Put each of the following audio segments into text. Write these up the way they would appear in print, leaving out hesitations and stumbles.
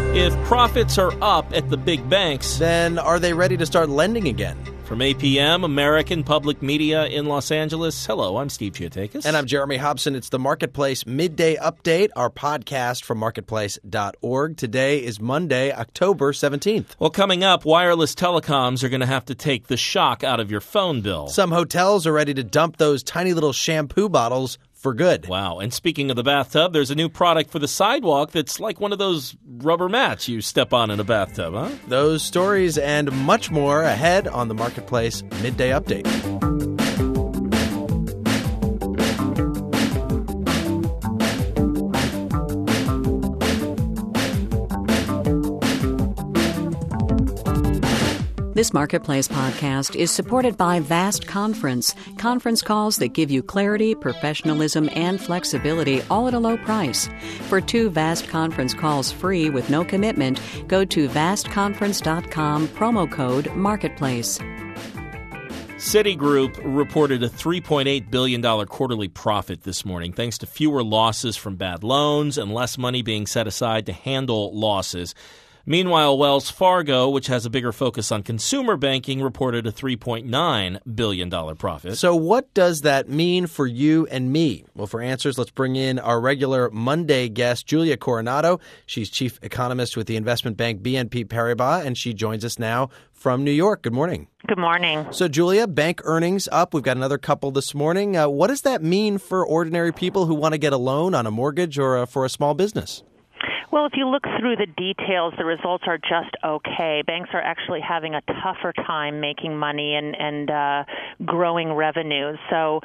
If profits are up at the big banks, then are they ready to start lending again? From APM, American Public Media in Los Angeles, hello, I'm Steve Chiotakis. And I'm Jeremy Hobson. It's the Marketplace Midday Update, our podcast from marketplace.org. Today is Monday, October 17th. Well, coming up, wireless telecoms are going to have to take the shock out of your phone bill. Some hotels are ready to dump those tiny little shampoo bottles for good. Wow. And speaking of the bathtub, there's a new product for the sidewalk that's like one of those rubber mats you step on in a bathtub, huh? Those stories and much more ahead on the Marketplace Midday Update. This Marketplace podcast is supported by Vast Conference. Conference calls that give you clarity, professionalism, and flexibility, all at a low price. For 2 Vast Conference calls free with no commitment, go to vastconference.com, promo code MARKETPLACE. Citigroup reported a $3.8 billion quarterly profit this morning, thanks to fewer losses from bad loans and less money being set aside to handle losses. Meanwhile, Wells Fargo, which has a bigger focus on consumer banking, reported a $3.9 billion profit. So what does that mean for you and me? Well, for answers, let's bring in our regular Monday guest, Julia Coronado. She's chief economist with the investment bank BNP Paribas, and she joins us now from New York. Good morning. Good morning. So, Julia, bank earnings up. We've got another couple this morning. What does that mean for ordinary people who want to get a loan on a mortgage or for a small business? Well, if you look through the details, the results are just okay. Banks are actually having a tougher time making money and growing revenues. So,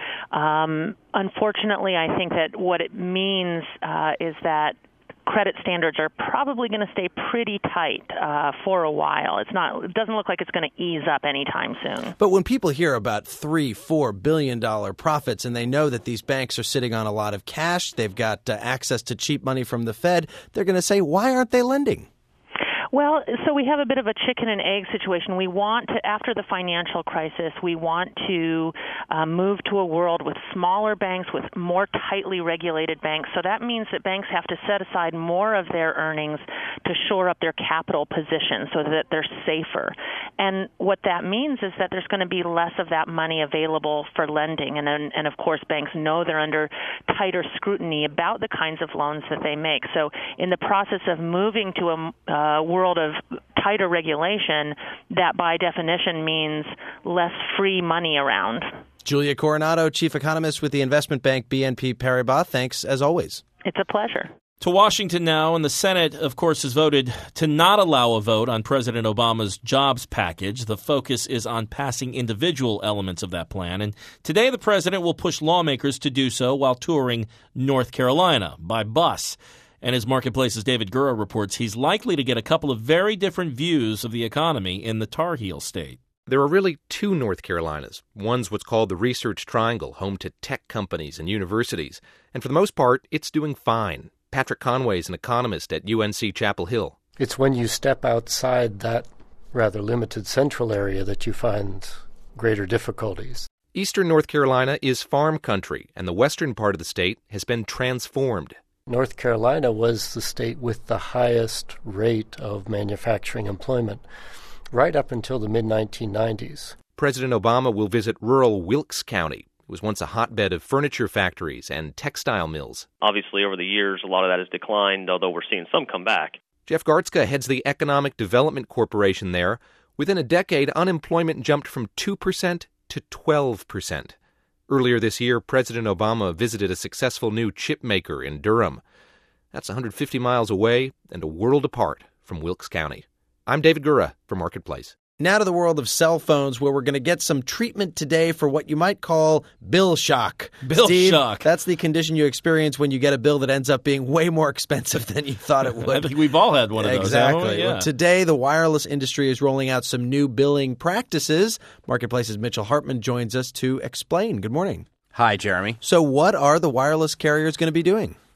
unfortunately, I think that what it means is that credit standards are probably going to stay pretty tight for a while. It doesn't look like it's going to ease up anytime soon. But when people hear about $3-4 billion profits and they know that these banks are sitting on a lot of cash, they've got access to cheap money from the Fed, they're going to say, why aren't they lending? Well, so we have a bit of a chicken and egg situation. We want to, after the financial crisis, we want to move to a world with smaller banks, with more tightly regulated banks. So that means that banks have to set aside more of their earnings to shore up their capital position so that they're safer. And what that means is that there's going to be less of that money available for lending. And of course, banks know they're under tighter scrutiny about the kinds of loans that they make. So in the process of moving to a world of tighter regulation, that by definition means less free money around. Julia Coronado, chief economist with the investment bank BNP Paribas. Thanks, as always. It's a pleasure. To Washington now, and the Senate, of course, has voted to not allow a vote on President Obama's jobs package. The focus is on passing individual elements of that plan. And today the president will push lawmakers to do so while touring North Carolina by bus. And as Marketplace's David Gura reports, he's likely to get a couple of very different views of the economy in the Tar Heel state. There are really 2 North Carolinas. One's what's called the Research Triangle, home to tech companies and universities. And for the most part, it's doing fine. Patrick Conway is an economist at UNC Chapel Hill. It's when you step outside that rather limited central area that you find greater difficulties. Eastern North Carolina is farm country, and the western part of the state has been transformed. North Carolina was the state with the highest rate of manufacturing employment right up until the mid-1990s. President Obama will visit rural Wilkes County. It was once a hotbed of furniture factories and textile mills. Obviously, over the years, a lot of that has declined, although we're seeing some come back. Jeff Gartzka heads the Economic Development Corporation there. Within a decade, unemployment jumped from 2% to 12%. Earlier this year, President Obama visited a successful new chip maker in Durham. That's 150 miles away and a world apart from Wilkes County. I'm David Gura for Marketplace. Now to the world of cell phones, where we're going to get some treatment today for what you might call bill shock. Bill shock. That's the condition you experience when you get a bill that ends up being way more expensive than you thought it would. I think we've all had one of those. Exactly. Yeah. Well, today, the wireless industry is rolling out some new billing practices. Marketplace's Mitchell Hartman joins us to explain. Good morning. Hi, Jeremy. So what are the wireless carriers going to be doing?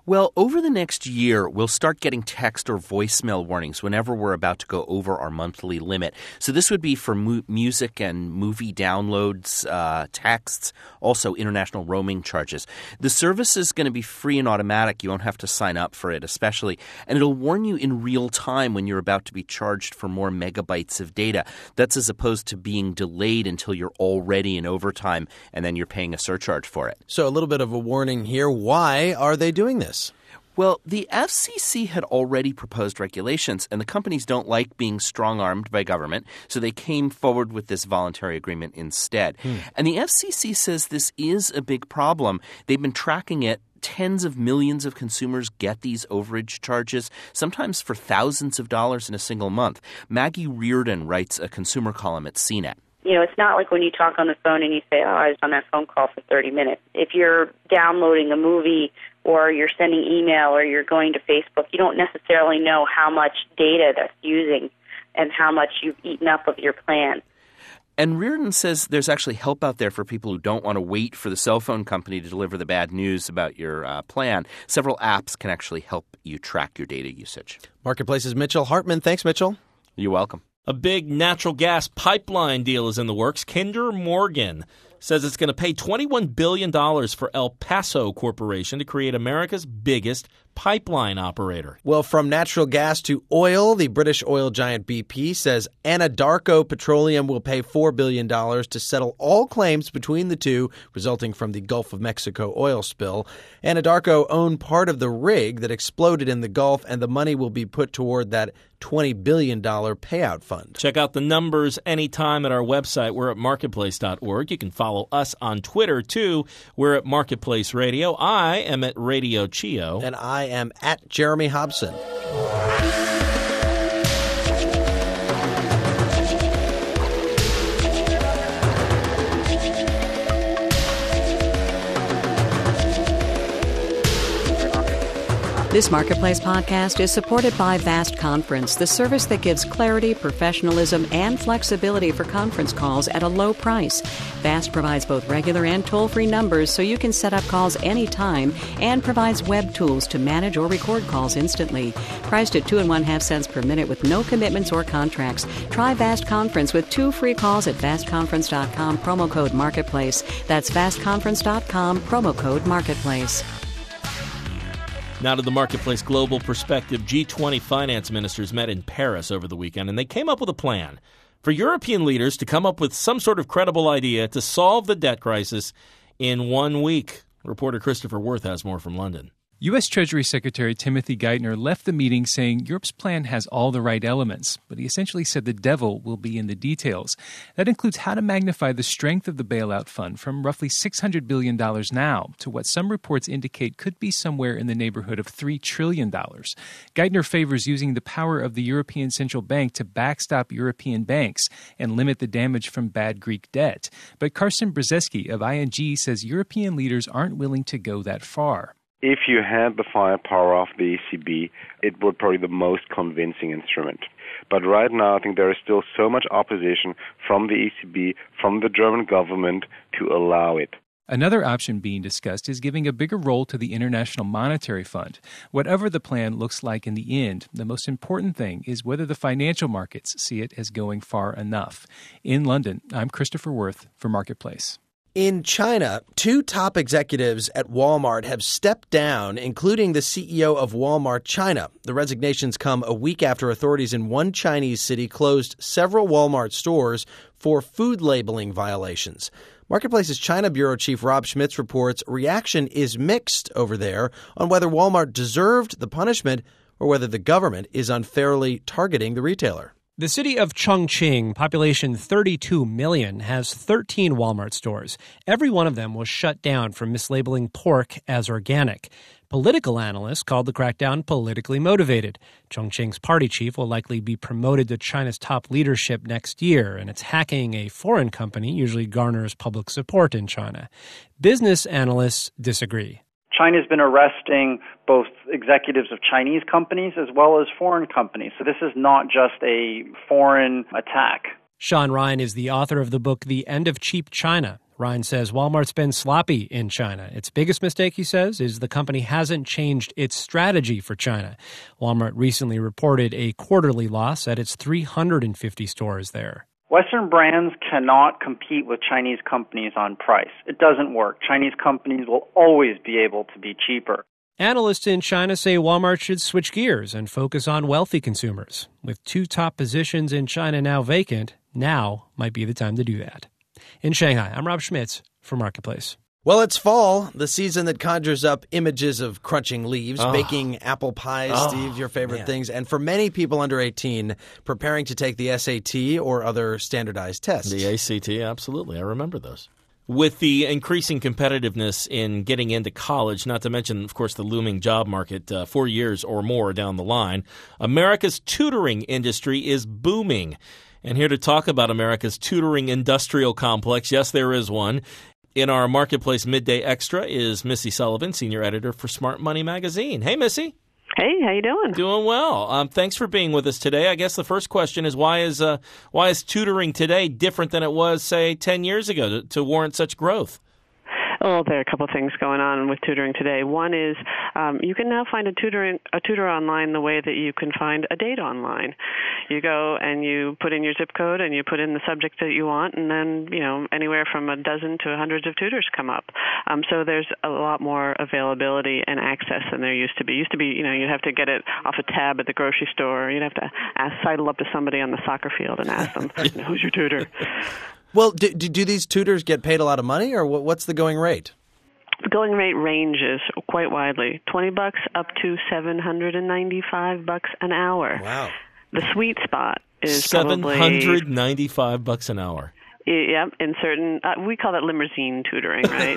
Well, over the next year, we'll start getting text or voicemail warnings whenever we're about to go over our monthly limit. So this would be for music and movie downloads, texts, also international roaming charges. The service is going to be free and automatic. You won't have to sign up for it, especially. And it'll warn you in real time when you're about to be charged for more megabytes of data. That's as opposed to being delayed until you're already in overtime and then you're paying a surcharge for it. So a little bit of a warning here. Why are they doing this? Well, the FCC had already proposed regulations, and the companies don't like being strong-armed by government, so they came forward with this voluntary agreement instead. And the FCC says this is a big problem. They've been tracking it. Tens of millions of consumers get these overage charges, sometimes for thousands of dollars in a single month. Maggie Reardon writes a consumer column at CNET. You know, it's not like when you talk on the phone and you say, I was on that phone call for 30 minutes. If you're downloading a movie or you're sending email or you're going to Facebook, you don't necessarily know how much data that's using and how much you've eaten up of your plan. And Reardon says there's actually help out there for people who don't want to wait for the cell phone company to deliver the bad news about your plan. Several apps can actually help you track your data usage. Marketplace's Mitchell Hartman. Thanks, Mitchell. You're welcome. A big natural gas pipeline deal is in the works. Kinder Morgan says it's going to pay $21 billion for El Paso Corporation to create America's biggest pipeline operator. Well, from natural gas to oil, the British oil giant BP says Anadarko Petroleum will pay $4 billion to settle all claims between the two resulting from the Gulf of Mexico oil spill. Anadarko owned part of the rig that exploded in the Gulf, and the money will be put toward that $20 billion payout fund. Check out the numbers anytime at our website. We're at marketplace.org. You can follow us on Twitter, too. We're at Marketplace Radio. I am at Radio Chio. And I am at Jeremy Hobson. This Marketplace podcast is supported by Vast Conference, the service that gives clarity, professionalism, and flexibility for conference calls at a low price. Vast provides both regular and toll-free numbers so you can set up calls anytime and provides web tools to manage or record calls instantly. Priced at 2 1/2 cents per minute with no commitments or contracts. Try Vast Conference with 2 free calls at vastconference.com, promo code Marketplace. That's vastconference.com, promo code Marketplace. Now to the Marketplace Global Perspective. G20 finance ministers met in Paris over the weekend, and they came up with a plan for European leaders to come up with some sort of credible idea to solve the debt crisis in 1 week. Reporter Christopher Worth has more from London. U.S. Treasury Secretary Timothy Geithner left the meeting saying Europe's plan has all the right elements, but he essentially said the devil will be in the details. That includes how to magnify the strength of the bailout fund from roughly $600 billion now to what some reports indicate could be somewhere in the neighborhood of $3 trillion. Geithner favors using the power of the European Central Bank to backstop European banks and limit the damage from bad Greek debt. But Carsten Brzezinski of ING says European leaders aren't willing to go that far. If you had the firepower of the ECB, it would probably be the most convincing instrument. But right now, I think there is still so much opposition from the ECB, from the German government, to allow it. Another option being discussed is giving a bigger role to the International Monetary Fund. Whatever the plan looks like in the end, the most important thing is whether the financial markets see it as going far enough. In London, I'm Christopher Worth for Marketplace. In China, 2 top executives at Walmart have stepped down, including the CEO of Walmart China. The resignations come a week after authorities in one Chinese city closed several Walmart stores for food labeling violations. Marketplace's China Bureau Chief Rob Schmitz reports reaction is mixed over there on whether Walmart deserved the punishment or whether the government is unfairly targeting the retailer. The city of Chongqing, population 32 million, has 13 Walmart stores. Every one of them was shut down for mislabeling pork as organic. Political analysts called the crackdown politically motivated. Chongqing's party chief will likely be promoted to China's top leadership next year, and its hacking a foreign company usually garners public support in China. Business analysts disagree. China's been arresting both executives of Chinese companies as well as foreign companies. So this is not just a foreign attack. Sean Ryan is the author of the book The End of Cheap China. Ryan says Walmart's been sloppy in China. Its biggest mistake, he says, is the company hasn't changed its strategy for China. Walmart recently reported a quarterly loss at its 350 stores there. Western brands cannot compete with Chinese companies on price. It doesn't work. Chinese companies will always be able to be cheaper. Analysts in China say Walmart should switch gears and focus on wealthy consumers. With 2 top positions in China now vacant, now might be the time to do that. In Shanghai, I'm Rob Schmitz for Marketplace. Well, it's fall, the season that conjures up images of crunching leaves, baking apple pies, Steve, your favorite things, and for many people under 18, preparing to take the SAT or other standardized tests. The ACT, absolutely. I remember those. With the increasing competitiveness in getting into college, not to mention, of course, the looming job market 4 years or more down the line, America's tutoring industry is booming. And here to talk about America's tutoring industrial complex, yes, there is one, in our Marketplace Midday Extra is Missy Sullivan, senior editor for Smart Money Magazine. Hey, Missy. Hey, how you doing? Doing well. Thanks for being with us today. I guess the first question is why is tutoring today different than it was, say, 10 years ago to warrant such growth? Well, there are a couple of things going on with tutoring today. One is you can now find a tutor online the way that you can find a date online. You go and you put in your zip code and you put in the subject that you want, and then anywhere from a dozen to hundreds of tutors come up. So there's a lot more availability and access than there used to be. You'd have to get it off a tab at the grocery store. You'd have to sidle up to somebody on the soccer field and ask them, "Who's your tutor?" Well, do these tutors get paid a lot of money, or what's the going rate? The going rate ranges quite widely, $20 up to $795 an hour. Wow. The sweet spot is $795 an hour. Yep, in certain, we call that limousine tutoring, right?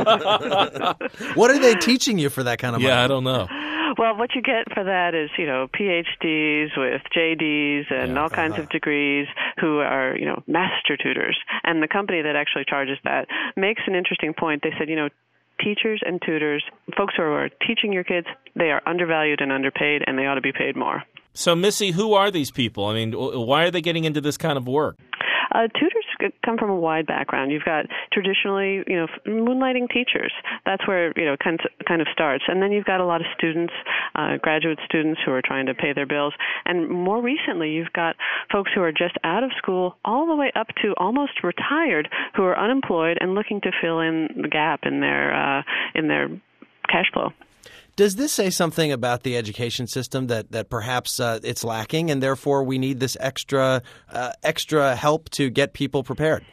What are they teaching you for that kind of money? Yeah, I don't know. Well, what you get for that is, PhDs with JDs and all kinds of degrees who are, master tutors. And the company that actually charges that makes an interesting point. They said, teachers and tutors, folks who are teaching your kids, they are undervalued and underpaid, and they ought to be paid more. So, Missy, who are these people? I mean, why are they getting into this kind of work? Tutors come from a wide background. You've got traditionally, moonlighting teachers. That's where, kind of starts. And then you've got a lot of students, graduate students who are trying to pay their bills. And more recently, you've got folks who are just out of school all the way up to almost retired who are unemployed and looking to fill in the gap in their cash flow. Does this say something about the education system that perhaps it's lacking, and therefore we need this extra help to get people prepared?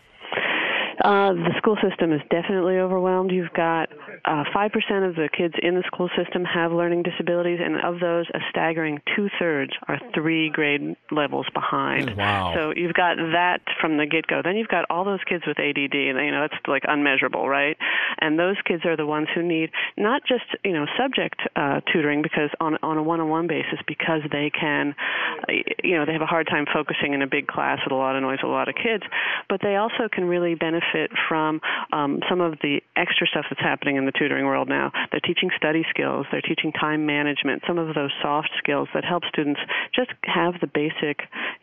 The school system is definitely overwhelmed. You've got 5% of the kids in the school system have learning disabilities, and of those, a staggering 2/3 are 3 grade levels behind. Wow. So you've got that from the get-go. Then you've got all those kids with ADD, and that's like unmeasurable, right? And those kids are the ones who need not just subject tutoring because on a one-on-one basis, because they can, they have a hard time focusing in a big class with a lot of noise, a lot of kids, but they also can really benefit from some of the extra stuff that's happening in the tutoring world now. They're teaching study skills, they're teaching time management, some of those soft skills that help students just have the basics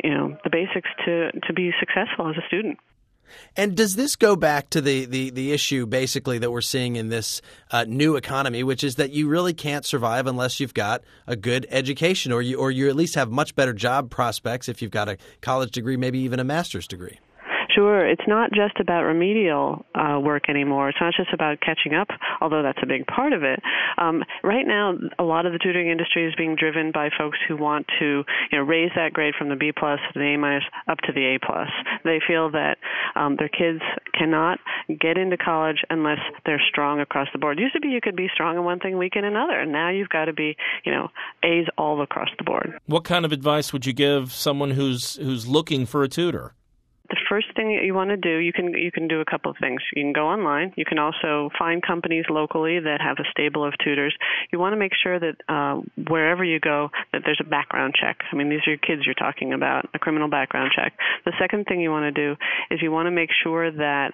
to be successful as a student. And does this go back to the issue basically that we're seeing in this new economy, which is that you really can't survive unless you've got a good education, or you at least have much better job prospects if you've got a college degree, maybe even a master's degree? Sure. It's not just about remedial work anymore. It's not just about catching up, although that's a big part of it. Right now, a lot of the tutoring industry is being driven by folks who want to raise that grade from the B+ to the A- up to the A+. They feel that their kids cannot get into college unless they're strong across the board. It used to be you could be strong in one thing, weak in another, and now you've got to be A's all across the board. What kind of advice would you give someone who's looking for a tutor? The first thing that you want to do, you can do a couple of things. You can go online. You can also find companies locally that have a stable of tutors. You want to make sure that wherever you go, that there's a background check. I mean, these are your kids you're talking about, a criminal background check. The second thing you want to do is you want to make sure that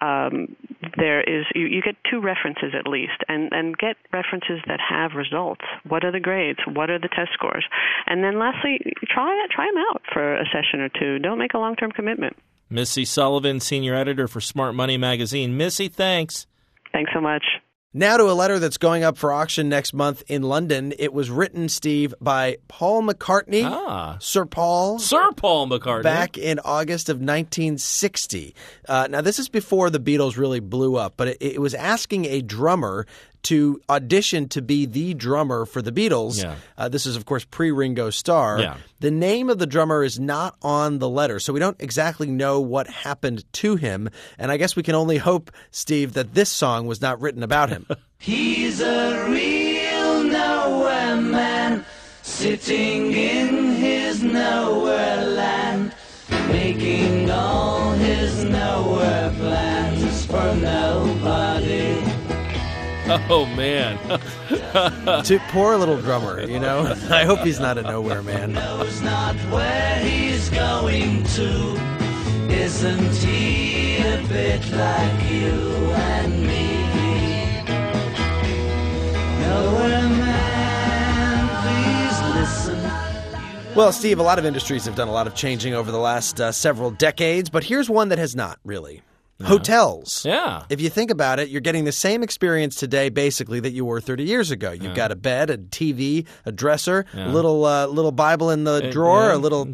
you get 2 references at least, and get references that have results. What are the grades? What are the test scores? And then lastly, try them out for a session or 2. Don't make a long-term commitment. Missy Sullivan, senior editor for Smart Money Magazine. Missy, thanks. Thanks so much. Now to a letter that's going up for auction next month in London. It was written, Steve, by Paul McCartney. Sir Paul McCartney. Back in August of 1960. Now, this is before the Beatles really blew up, but it was asking a drummer to audition to be the drummer for the Beatles. Yeah. This is, of course, pre-Ringo Starr. Yeah. The name of the drummer is not on the letter, so we don't exactly know what happened to him. And I guess we can only hope, Steve, that this song was not written about him. He's a real nowhere man, sitting in his nowhere land, making all his nowhere plans for nobody. Oh, man. Poor little drummer, you know? I hope he's not a nowhere man. Knows not where he's going to. Isn't he a bit like you and me? Nowhere man, please listen. Well, Steve, a lot of industries have done a lot of changing over the last several decades, but here's one that has not, really. Hotels. Yeah. If you think about it, you're getting the same experience today, basically, that you were 30 years ago. You've got a bed, a TV, a dresser, a little Bible in the drawer, a little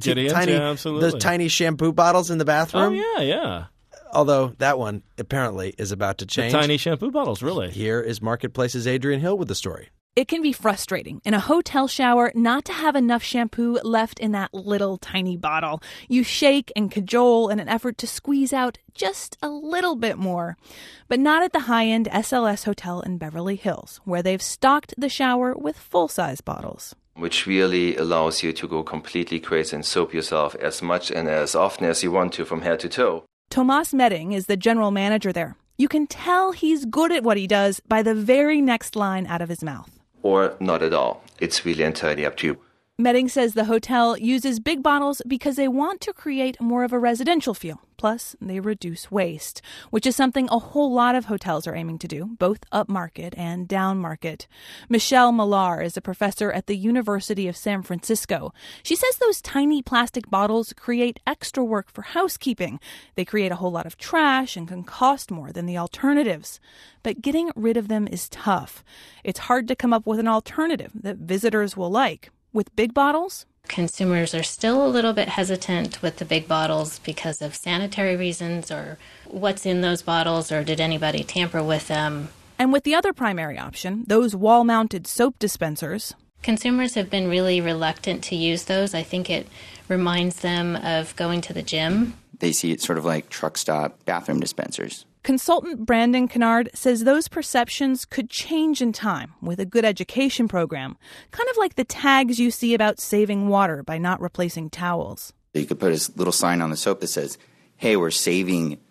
tiny shampoo bottles in the bathroom. Oh, yeah. Although that one apparently is about to change. The tiny shampoo bottles, really. Here is Marketplace's Adrian Hill with the story. It can be frustrating in a hotel shower not to have enough shampoo left in that little tiny bottle. You shake and cajole in an effort to squeeze out just a little bit more. But not at the high-end SLS Hotel in Beverly Hills, where they've stocked the shower with full-size bottles. Which really allows you to go completely crazy and soap yourself as much and as often as you want to from head to toe. Tomas Medding is the general manager there. You can tell he's good at what he does by the very next line out of his mouth. Or not at all. It's really entirely up to you. Medding says the hotel uses big bottles because they want to create more of a residential feel. Plus, they reduce waste, which is something a whole lot of hotels are aiming to do, both upmarket and downmarket. Michelle Millar is a professor at the University of San Francisco. She says those tiny plastic bottles create extra work for housekeeping. They create a whole lot of trash and can cost more than the alternatives. But getting rid of them is tough. It's hard to come up with an alternative that visitors will like. With big bottles, consumers are still a little bit hesitant with the big bottles because of sanitary reasons or what's in those bottles or did anybody tamper with them. And with the other primary option, those wall-mounted soap dispensers, consumers have been really reluctant to use those. I think it reminds them of going to the gym. They see it sort of like truck stop bathroom dispensers. Consultant Brandon Kennard says those perceptions could change in time with a good education program, kind of like the tags you see about saving water by not replacing towels. You could put a little sign on the soap that says, hey, we're saving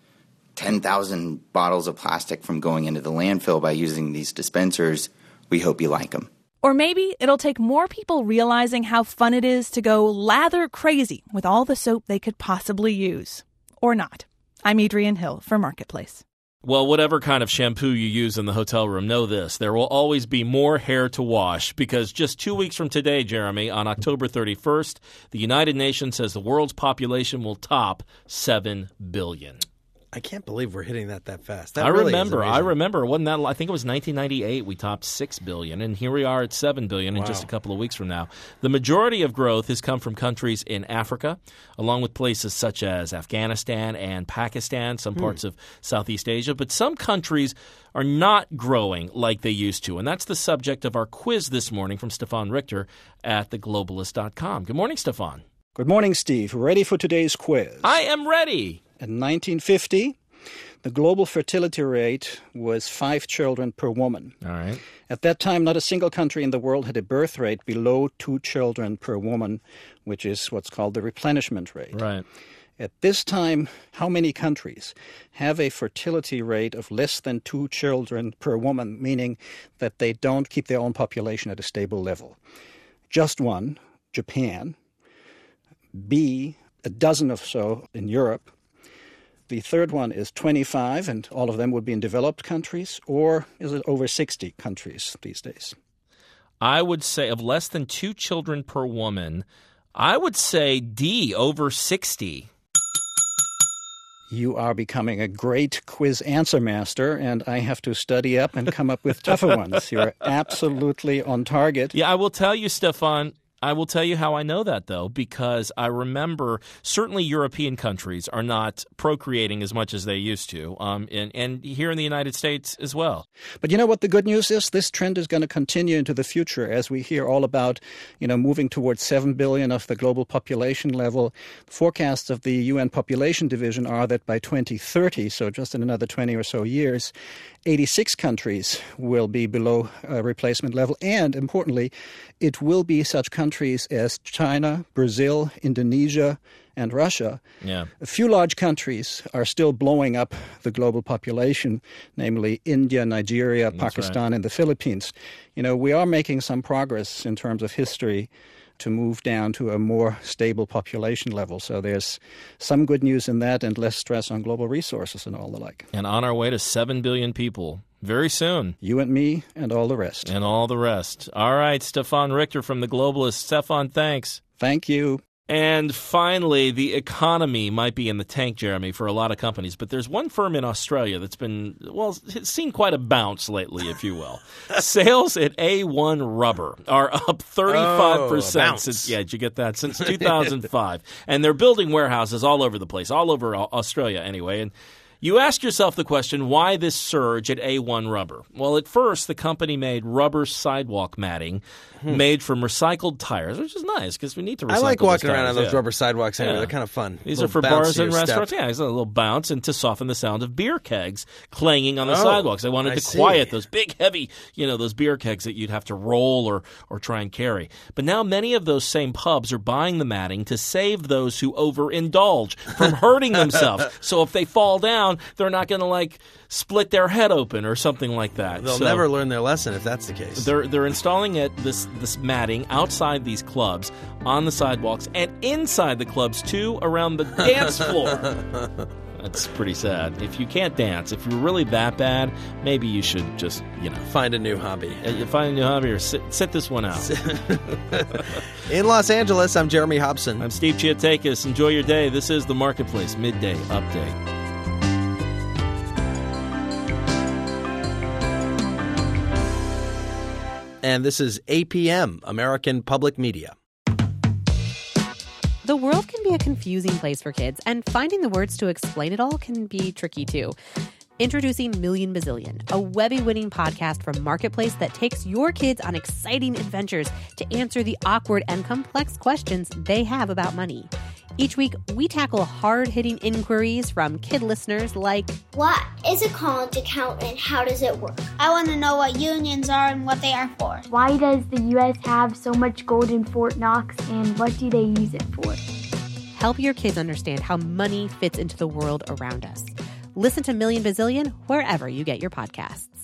10,000 bottles of plastic from going into the landfill by using these dispensers. We hope you like them. Or maybe it'll take more people realizing how fun it is to go lather crazy with all the soap they could possibly use. Or not. I'm Adrian Hill for Marketplace. Well, whatever kind of shampoo you use in the hotel room, know this. There will always be more hair to wash because just 2 weeks from today, Jeremy, on October 31st, the United Nations says the world's population will top 7 billion. I can't believe we're hitting that fast. I remember. Wasn't that? I think it was 1998. We topped 6 billion, and here we are at 7 billion in just a couple of weeks from now. The majority of growth has come from countries in Africa, along with places such as Afghanistan and Pakistan, some parts of Southeast Asia. But some countries are not growing like they used to, and that's the subject of our quiz this morning from Stefan Richter at theglobalist.com. Good morning, Stefan. Good morning, Steve. Ready for today's quiz? I am ready. In 1950, the global fertility rate was 5 children per woman. All right. At that time, not a single country in the world had a birth rate below 2 children per woman, which is what's called the replenishment rate. Right. At this time, how many countries have a fertility rate of less than 2 children per woman, meaning that they don't keep their own population at a stable level? Just one, Japan. B, a dozen or so in Europe. The third one is 25, and all of them would be in developed countries, or is it over 60 countries these days? I would say of less than 2 children per woman, I would say D, over 60. you are becoming a great quiz answer master, and I have to study up and come up with tougher ones. You're absolutely on target. Yeah, I will tell you, Stefan, I will tell you how I know that, though, because I remember certainly European countries are not procreating as much as they used to, and here in the United States as well. But you know what the good news is? This trend is going to continue into the future as we hear all about, moving towards 7 billion of the global population level. Forecasts of the UN Population Division are that by 2030, so just in another 20 or so years, 86 countries will be below replacement level. And importantly, it will be such countries as China, Brazil, Indonesia, and Russia. Yeah. A few large countries are still blowing up the global population, namely India, Nigeria, Pakistan, and the Philippines. We are making some progress in terms of history to move down to a more stable population level. So there's some good news in that and less stress on global resources and all the like. And on our way to 7 billion people very soon. You and me and all the rest. And all the rest. All right, Stefan Richter from The Globalist. Stefan, thanks. Thank you. And finally, the economy might be in the tank, Jeremy, for a lot of companies. But there's one firm in Australia that's been, it's seen quite a bounce lately, if you will. Sales at A1 Rubber are up 35% since, did you get that? Since 2005. And they're building warehouses all over the place, all over Australia anyway. And you ask yourself the question, why this surge at A1 Rubber? Well, at first, the company made rubber sidewalk matting made from recycled tires, which is nice because we need to recycle I like walking those around tires, on those rubber sidewalks anyway. They're kind of fun. These are for bars and restaurants. Yeah, it's a little bounce and to soften the sound of beer kegs clanging on the sidewalks. They wanted to quiet those big, heavy, those beer kegs that you'd have to roll or try and carry. But now many of those same pubs are buying the matting to save those who overindulge from hurting themselves. So if they fall down, they're not going to split their head open or something like that. They'll never learn their lesson if that's the case. They're installing this matting outside these clubs, on the sidewalks, and inside the clubs too, around the dance floor. That's pretty sad. If you can't dance, if you're really that bad, maybe you should just, find a new hobby. Find a new hobby or sit this one out. In Los Angeles, I'm Jeremy Hobson. I'm Steve Chiatakis. Enjoy your day. This is The Marketplace Midday Update. And this is APM, American Public Media. The world can be a confusing place for kids, and finding the words to explain it all can be tricky too. Introducing Million Bazillion, a Webby-winning podcast from Marketplace that takes your kids on exciting adventures to answer the awkward and complex questions they have about money. Each week, we tackle hard-hitting inquiries from kid listeners like, what is a college account and how does it work? I want to know what unions are and what they are for. Why does the U.S. have so much gold in Fort Knox and what do they use it for? Help your kids understand how money fits into the world around us. Listen to Million Bazillion wherever you get your podcasts.